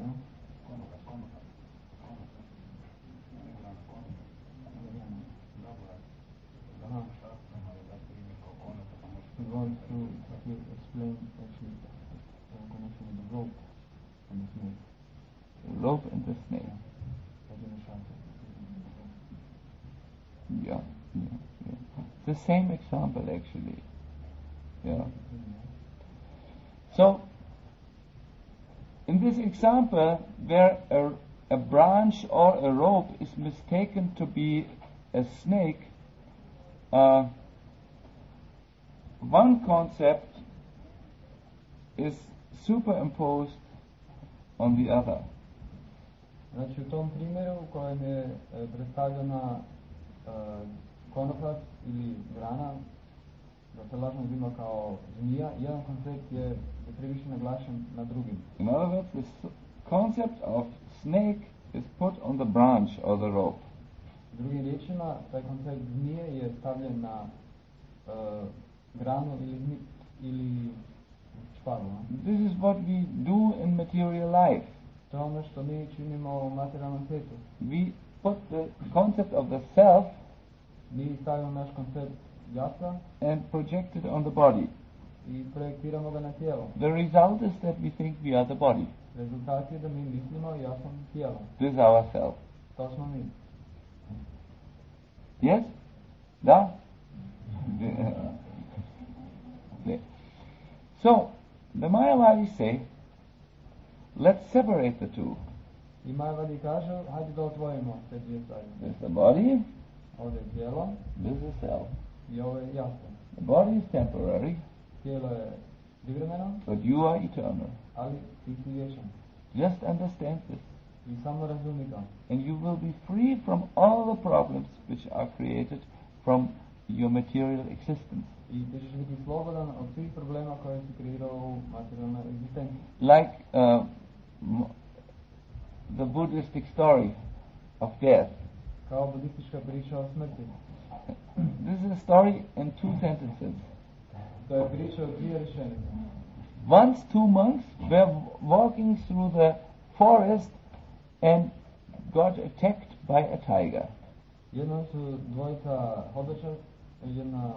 He wants to explain actually the connection with the rope and the snake. The rope and the snake. Yeah. The same example actually. Yeah. So, in this example, where a branch or a rope is mistaken to be a snake, one concept is superimposed on the other. Znači u tom primjeru u kojem je predstavljena konopac ili grana da se lažno uzima kao zmija, jedan koncept je previše naglašen na drugim. In other words, the concept of snake is put on the branch or the rope. Drugim riječima, taj koncept zmije je stavljen na granu ili šparu. This is what we do in material life. To je ono što mi činimo u materijalnom svijetu. We put the concept of the self mi stavimo naš koncept jasa and project it on the body. I projektiramo ga na tijelo. The result is that we think we are the body. Rezultat je da mi mislimo ja sam tijelo. This is our self. To smo mi. Yes? Da? So, the Mayavadis say, let's separate the two. I Mayavadi kažu, hajde da odvojimo te dvije stvari. This is the body. Ovdje je tijelo. This is self. I ovo je jasa. The body is temporary. Tijelo je privremeno. But you are eternal. Ali ti si vječan. Just understand this. I samo razumi to. And you will be free from all the problems which are created from your material existence. I ti ćeš biti slobodan od svih problema koje si kreirao u materijalnoj egzistenciji. Like the Buddhistic story of death. Kao budistička priča o smrti. This is a story in 2 sentences. To je priča o 2 rečenice. Once 2 monks were walking through the forest and got attacked by a tiger. Jednom su dvojica hodača, jedna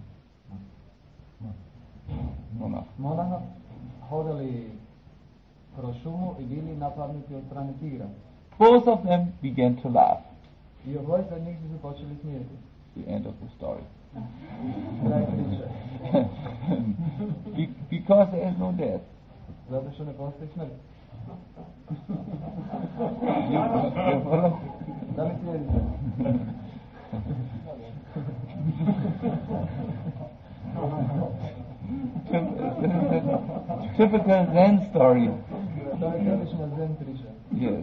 monaha hodali kroz šumu i bili napadnuti od strane tigra. Both of them began to laugh. I obojica od njih su se počeli smijeti. The end of the story. Kraj priče. Because there is no death. Zato što ne postoji smrt. Da li slijedite? Typical Zen story. To je tipična Zen priča. Yes.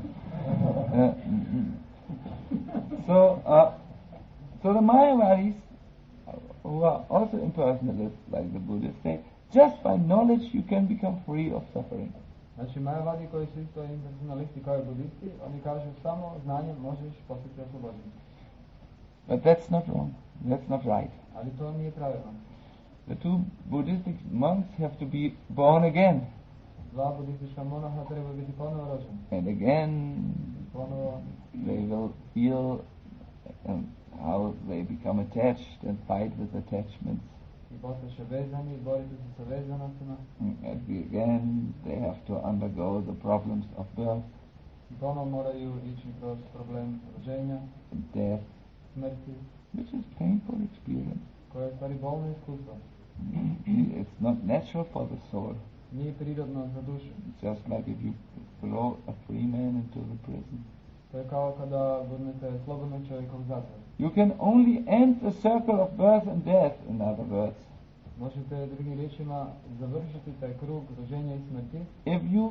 So the Mayavadis, who are also impersonalists like the Buddhists, say, just by knowledge you can become free of suffering. Znači Mayavadi koji su isto impersonalisti kao i budisti, oni kažu samo znanjem možeš postati oslobođen. But that's not wrong. That's not right. Ali to nije pravilno. The 2 Buddhistic monks have to be born again. dva budistička monaha trebaju biti ponovo rođeni. And again, Ponovo they will feel how they become attached and fight with attachments. i postaše vezani i boriti se sa vezanostima. And again, they have to undergo the problems of birth, I ponovo moraju ići kroz problem rođenja, death, smrti, which is painful experience. koje je stvari bolno iskustvo. It's not natural for the soul. Nije prirodno za dušu. It's just like if you throw a free man into the prison. To je kao kada gurnete slobodnog čovjeka u zatvor. You can only end the circle of birth and death, in other words, Možete drugim riječima završiti taj krug rođenja i smrti if you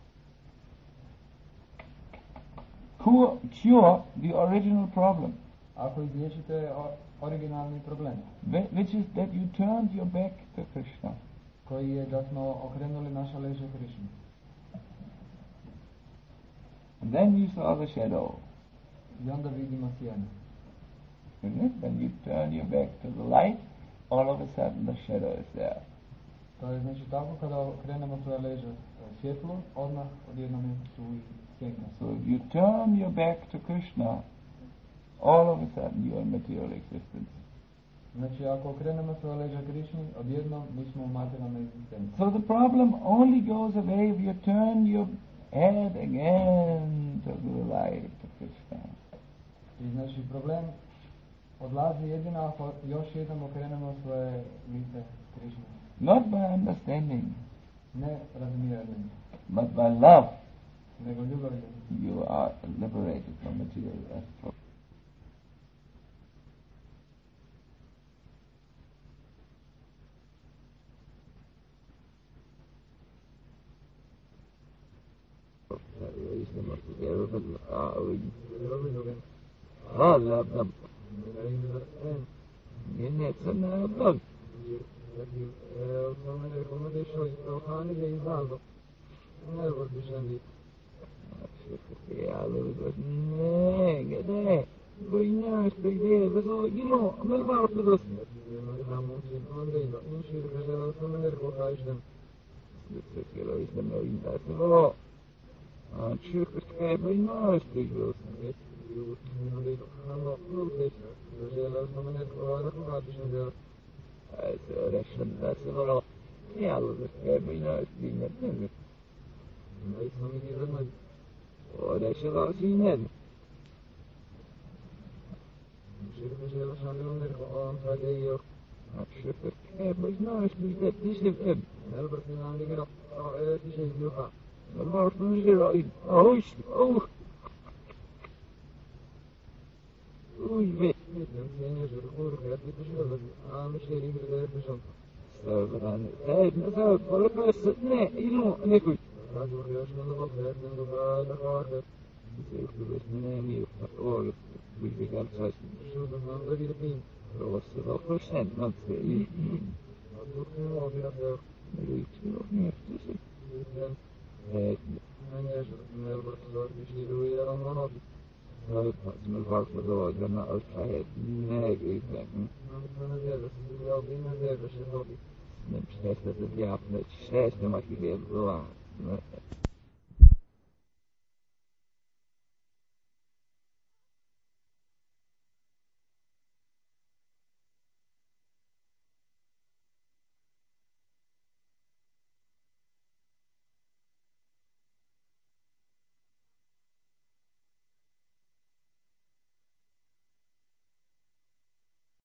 cure the original problem, ako izliječite originalni problem, which is that you turned your back to Krishna. koji je da smo okrenuli naša leđa Krišni. And then you saw the shadow. I onda vidimo sjenu. Isn't it? When you turn your back to the light, all of a sudden the shadow is there. To je znači tako kada okrenemo svoje leđa svjetlu, odmah odjednom su i sjenka. So if you turn your back to Krishna, all of a sudden you are material existence. Znači ako okrenemo svoje leđa Krišni, odjednom mi smo u materijalnoj egzistenciji. So the problem only goes away if you turn your head again to the light of Krishna. I znači problem odlazi jedino ako još jednom okrenemo svoje lice Krišni. Not by understanding, Ne razumijevanjem, but by love, nego ljubavlju. you are liberated from material aspect.